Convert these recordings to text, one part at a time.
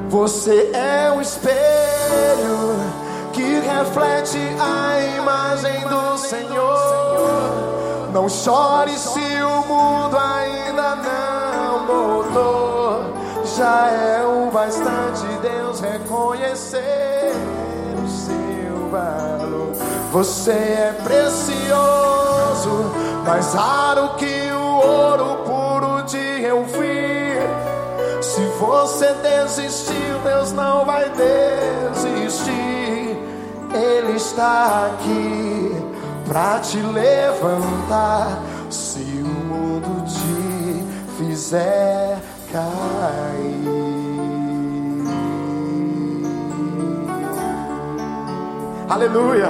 Você é um espelho que reflete a imagem do Senhor. Não chore se o mundo ainda não mudou. Já é o bastante Deus reconhecer o seu valor. Você é precioso, mais raro que o ouro puro de Ofir. Se você desistiu, Deus não vai desistir. Ele está aqui pra te levantar. Se o mundo te fizer cair. Aleluia.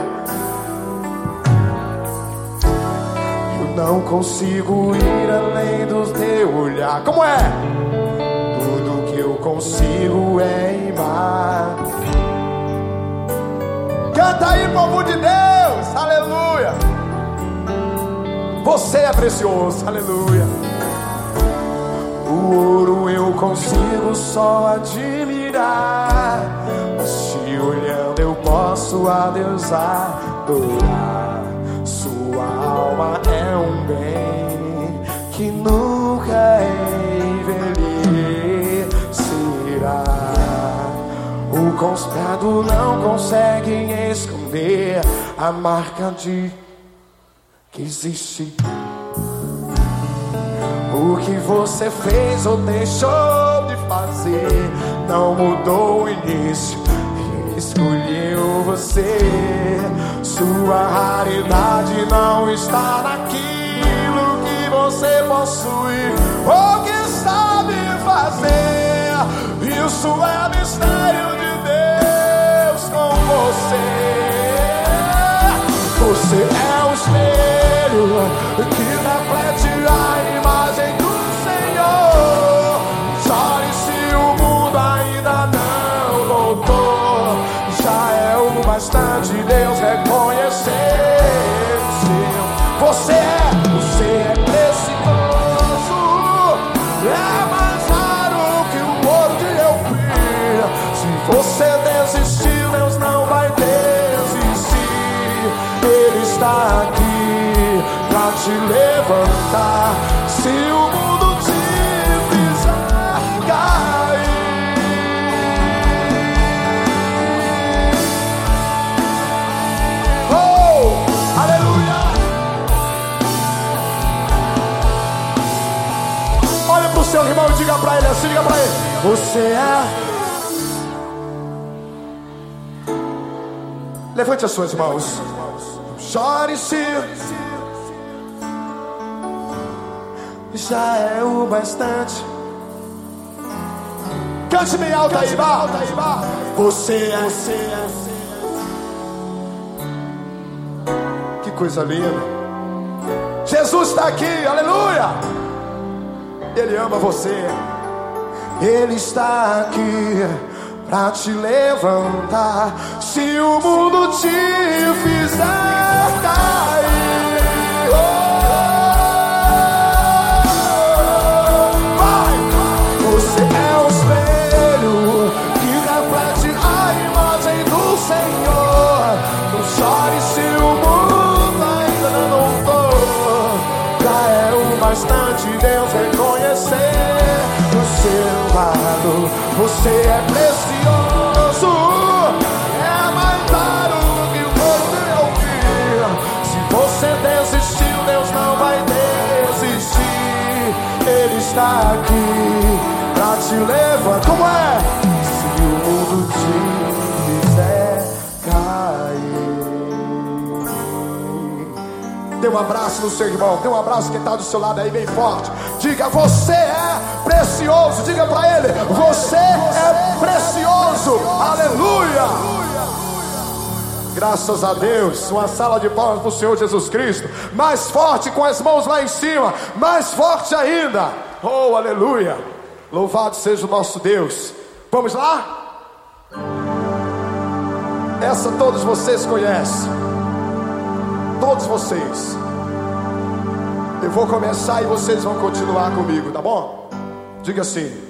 Eu não consigo ir além do teu olhar. Como é? Tudo que eu consigo é imar. Canta aí, povo de Deus. Aleluia. Você é precioso. Aleluia. O ouro eu consigo só admirar, mas te olhando eu posso a Deus adorar. Sua alma é um bem que nunca envelhecerá. O conspirado não consegue esconder a marca de que existe. O que você fez ou deixou de fazer não mudou o início. Ele escolheu você. Sua raridade não está naquilo que você possui ou que sabe fazer. Isso é mistério de Deus com você. Você é um espelho que reflete a imagem do Senhor. Chore se o mundo ainda não voltou. Já é o bastante Deus reconhecer o seu. Você é precioso, é mais raro que o ouro de Ofir. Se você desistir, Deus não vai desistir. Ele está aqui pra te levantar. Se o mundo te fizer cair. Oh, aleluia. Olha pro seu irmão e diga pra ele assim, diga pra ele: você é. Levante as suas mãos. Chore-se, já é o bastante. Cante bem alto aí, você é. Que coisa linda. Jesus está aqui, aleluia. Ele ama você. Ele está aqui pra te levantar. Se o mundo te fizer cair, vai. Você é o espelho que reflete a imagem do Senhor. Não chore se o mundo ainda não voltou. Já é o bastante Deus reconhecer o seu valor. Você é precioso, é mais raro que o ouro de Ofir. Se você desistiu, Deus não vai desistir. Ele está aqui pra te levantar. Como é? Se o mundo te fizer cair. Dê um abraço no seu irmão, dê um abraço quem está do seu lado aí bem forte. Diga: você é precioso. Diga pra ele: você é precioso. Aleluia. Graças a Deus. Uma salva de palmas pro Senhor Jesus Cristo. Mais forte, com as mãos lá em cima. Mais forte ainda. Oh, aleluia. Louvado seja o nosso Deus. Vamos lá? Essa todos vocês conhecem. Todos vocês. Eu vou começar e vocês vão continuar comigo, tá bom? Diga assim: